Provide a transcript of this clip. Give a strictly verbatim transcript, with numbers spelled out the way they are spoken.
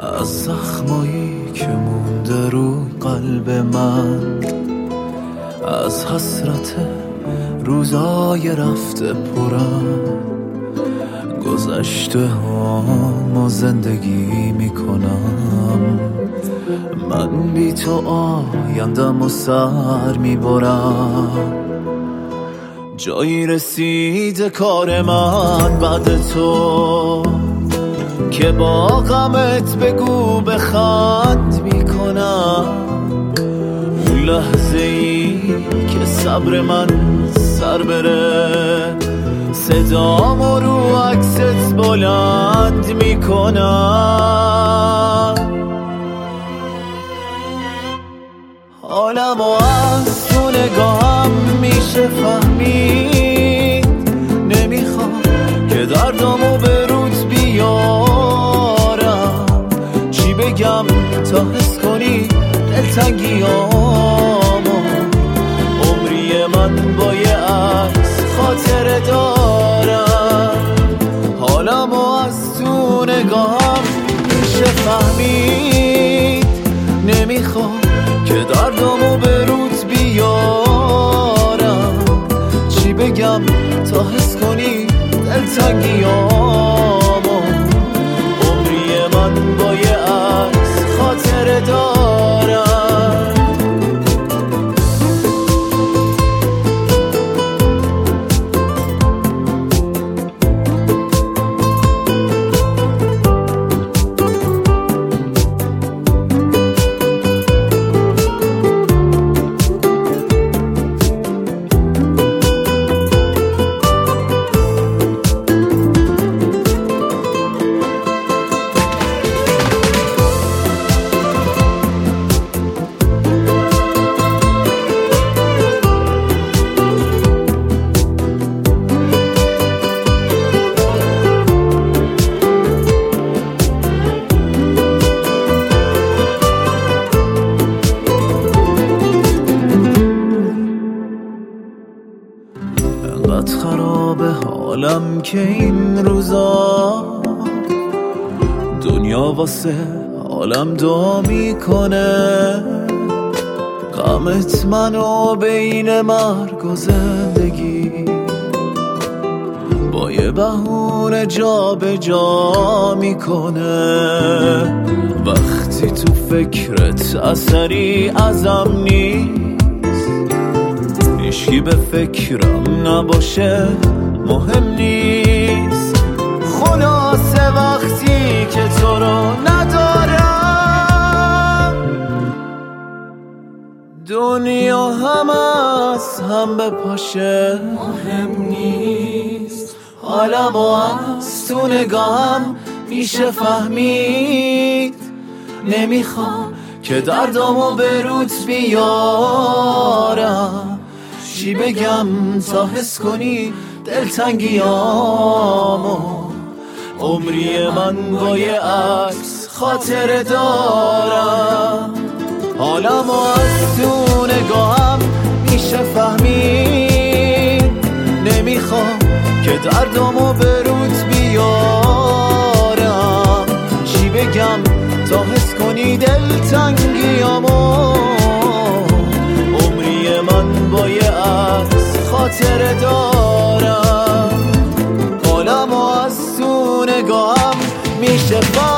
از زخمایی که مونده روی قلب من، از حسرت روزای رفته پرم، گذشته هامو زندگی میکنم. من بی تو آیندم و سر میبرم. جایی رسیده کار من بعد تو که با غمت بگو بخند میکنم. اون لحظه ای که صبر من سر بره، صدامو رو عکست بلند میکنم. حالمو از تو نگاهم میشه فهمید، نمیخوام که دردامو به روت بیارم. چی بگم تا حس کنی دلتنگیامو؟ عمری من با یه عکس خاطره دارم. حالمو از تو نگاهم میشه فهمید، نمیخوام که دردامو به روت بیارم. چی بگم تا حس کنی دلتنگیامو؟ عمری من با یه عکس خاطره دارم. انقدر خرابه حالم که این روزا دنیا واسه حالم دعا میکنه. غمت منو بین مرگ و زندگی با یه بهونه جا به جا میکنه. وقتی تو فکرت اثری ازم نیست، هیچکی به فکرم نباشه مهم نیست. خلاصه وقتی که تو رو ندارم، دنیا هم از هم به پاشه مهم نیست. حالمو از تو نگاهم میشه فهمید، نمیخوام که دردامو به روت بیارم. چی بگم تا حس کنی دلتنگیامو؟ عمری من با یه عکس خاطره دارم. حالمو از تو نگاهم میشه فهمید، نمیخوام که دردامو به روت بیارم. چی بگم تا حس کنی دلتنگیامو؟ عمری من با یه عکس خاطره دارم. حالمو از تو نگاهم میشه